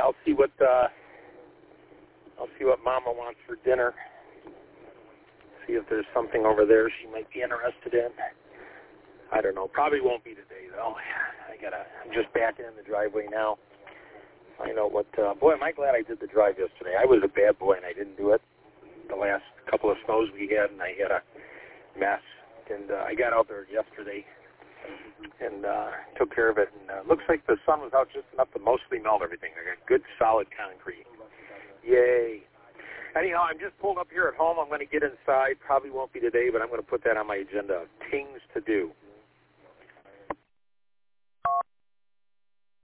I'll see what Mama wants for dinner. See if there's something over there she might be interested in. I don't know. Probably won't be today though. I'm just backing in the driveway now. I know what. Boy, am I glad I did the drive yesterday. I was a bad boy and I didn't do it. The last couple of snows we had, and I had a mess. And I got out there yesterday and took care of it. And looks like the sun was out just enough to mostly melt everything. I got good, solid concrete. Yay. Anyhow, I'm just pulled up here at home. I'm going to get inside. Probably won't be today, but I'm going to put that on my agenda of things to do.